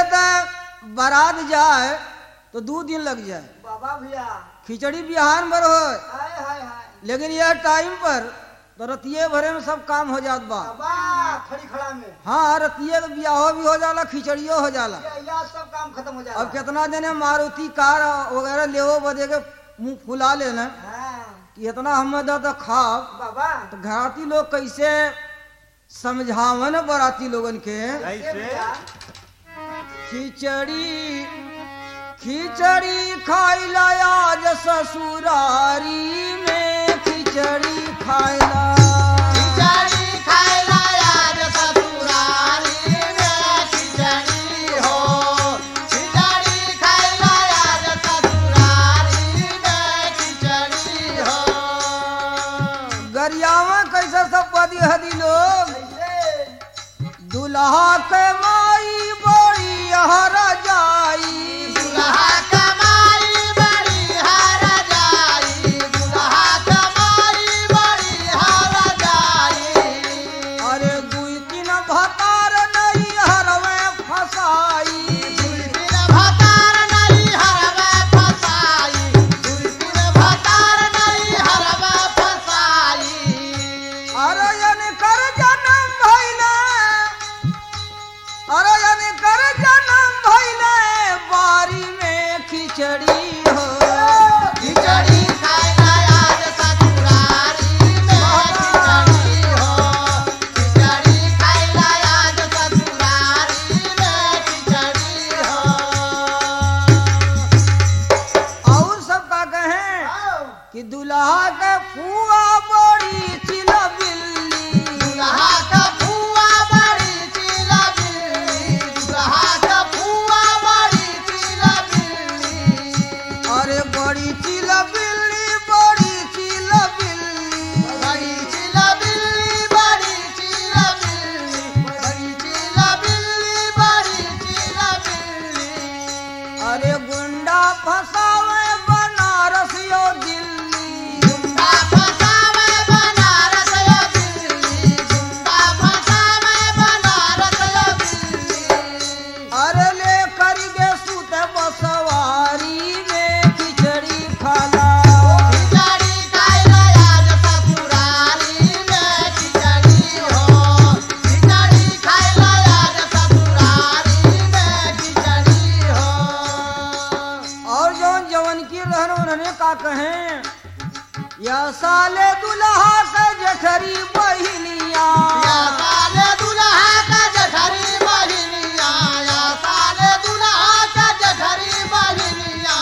तो बारात जाए तो 2 दिन लग जाए, बाबा भैया खिचड़ी बिहान भर हो, हाय हाय हाय लेकिन यह टाइम पर तो रतिये भरे में सब काम हो जात बा। बाबा खड़ी खड़ा में हाँ, रतिये का ब्याहो भी हो जाला, खिचड़ियो हो जाला। या सब काम खत्म हो जाएगा। अब कितना दिन मारुति कार वगैरह लेवो बदे के मुंह फुला लेना हाँ कि इतना हमें तो खाब, बाबा तो घराती लोग कैसे समझावन बराती लोगन के। भैया खिचड़ी खिचड़ी खाइला आज ससुरारी में, खिचड़ी खाइला खिचड़ी खाइला आज ससुरारी में, खिचड़ी हो खिचड़ी खाइला आज ससुरारी में, खिचड़ी हो। गरियावा कैसे सब पदी हदी लोग, दुल्हा के माई बड़ी हरा जाई, दुल्हा कमाई बड़ी हारा जाई, दुल्हा कमाई बड़ी हारा जाई। अरे 2-3 भतार नहीं हरवे फसाई, दुर्बिन भतार नहीं हरवे फसाई, दुर्बिन भतार नहीं हरवे फसाई। अरे यानी कर जन्म भइले, अरे यानी कर जन्म भइले बारी में खिचड़ी हो, खिचड़ी खाइला आज ससुरारी में, खिचड़ी हो खिचड़ी खाइला आज ससुरारी में, खिचड़ी हो। और सब का कहें कि दुल्हा के फुआ बड़ी चिला बिल्ली, दुल्हा का फुआ बड़ी चिला बिल्ली, दुल्हा का फुआ बड़ी चिला बिल्ली। अरे बड़ी चिला बिल्ली, बड़ी चिला बिल्ली, बड़ी चिला बिल्ली, बड़ी चिला बिल्ली, बड़ी चिला बिल्ली, बड़ी चिला बिल्ली। अरे गुंडा फसावे बनारस यो दिल्ली, गुंडा फसावे बनारस यो दिल्ली, गुंडा फसावे बनारस यो दिल्ली। अरे ले कर गे सुते बसवारी में, खिचड़ी खाला खिचड़ी खाइला आज ससुरारी में, खिचड़ी हो खिचड़ी खाइला आज ससुरारी में, खिचड़ी हो। और जौन जवन की रहन उन्होंने का कहें, या साले दुल्हा के जठरी बहिनिया, या साले दुल्हा का जठरी बहिनिया, या साले दुल्हा का जठरी बहिनिया।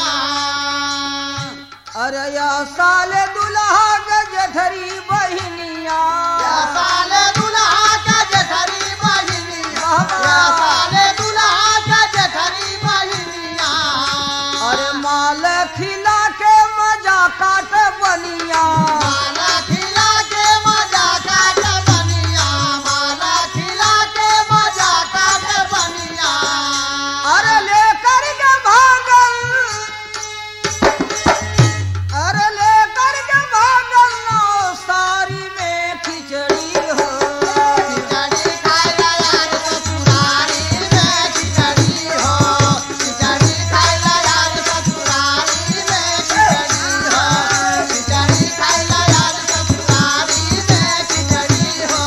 अरे या साले दुल्हा के जठरी बहिनिया, या साले दुल्हा का जठरी बहिनिया, या साले दुल्हा का जठरी बहिनिया। अरे माल खिला के मजा काट बनिया, माला खिला के मजा काट बनिया, माला खिला के मजा काट बनिया। अरे लेकर के भागल, अरे लेकर के भागल नौ सारी में खिचड़ी हो, खिचड़ी खाइला आज ससुरारी में, खिचड़ी हो खिचड़ी खाइला आज ससुरारी में, खिचड़ी हो खिचड़ी खाइला आज ससुरारी में, खिचड़ी हो।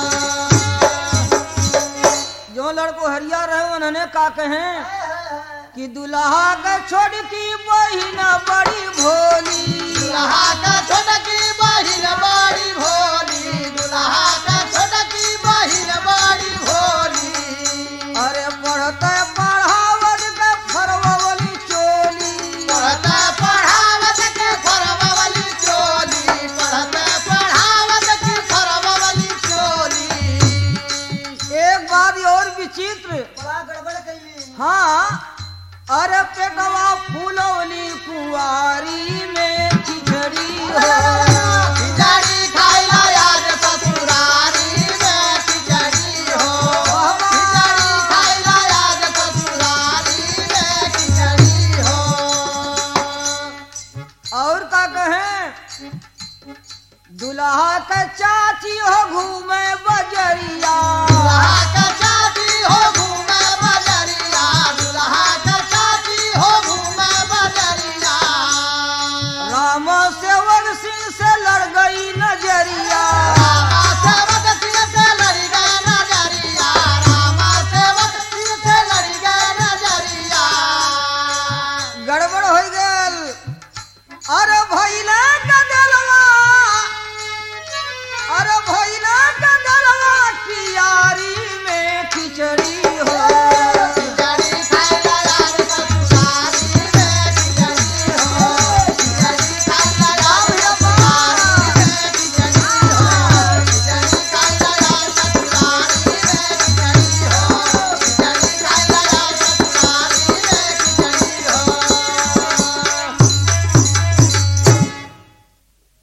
जो लड़को हरिया रहे उन्होंने का कहें कि दुल्हा का छोटकी बहिन बड़ी भोली, दुल्हा का छोटकी बहिन बड़ी भोली, दुल्हा का छोटकी बहिन बड़ी भोली। अरे पढ़ते पढ़ावत के फरवली चोली, पढ़ते पढ़ावत के फरवली चोली, पढ़ते पढ़ावत की फरवली चोली। एक बात और विचित्र, बड़ा गड़बड़ कैली। हाँ, अरे पेटवा फूलौली कुंवारी में खिचड़ी हो, खिचड़ी खाइला आज ससुरारी में, खिचड़ी हो खिचड़ी खाइला आज ससुरारी में, खिचड़ी हो। और का कहें, दुल्हा के चाची हो घूमे बजरिया, दुल्हा का